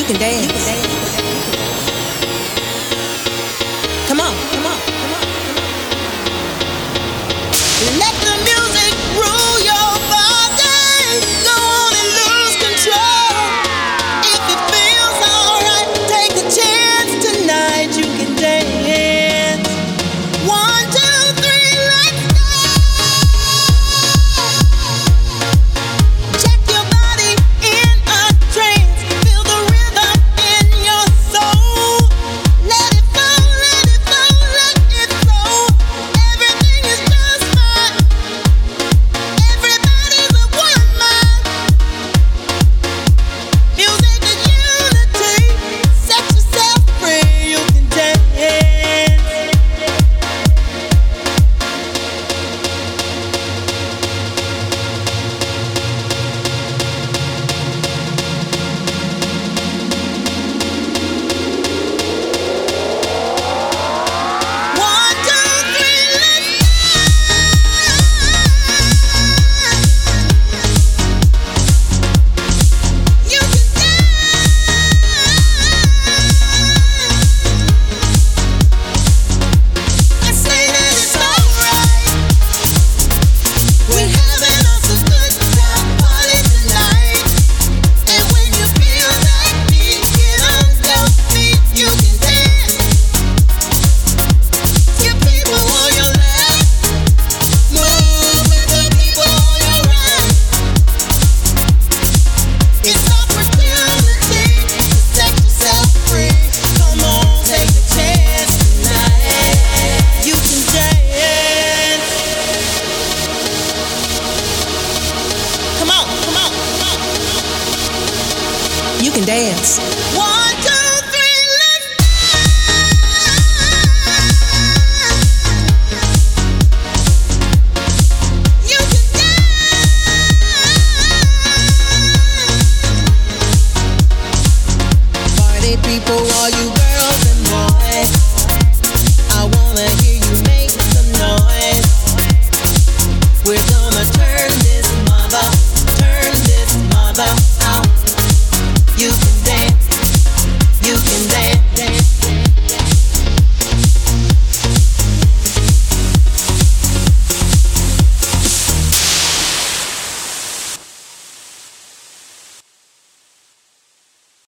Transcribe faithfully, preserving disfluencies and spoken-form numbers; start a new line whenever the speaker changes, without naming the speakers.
can dance. Come on, come on, come on, come on. Let the music rule your body. Go on and lose control. If it feels alright, take a chance tonight. You can dance. One, two, three, let's go. Check your body in a trance. Feel the rhythm in your soul. Let it flow, let it flow, let it flow. Everything is just fine. Everybody's of one mind. Music is unity. Set yourself free. You can dance. One, two, three, let's go. You can dance. I say that it's alright. We're having us a good time party tonight. And when you feel that beat, get on your feet. You can dance. Skip people on your left. Move with the people on your right. It's opportunity to set yourself free. Come on, take a chance tonight. You can dance. Come on, come on, come on. You can dance. One,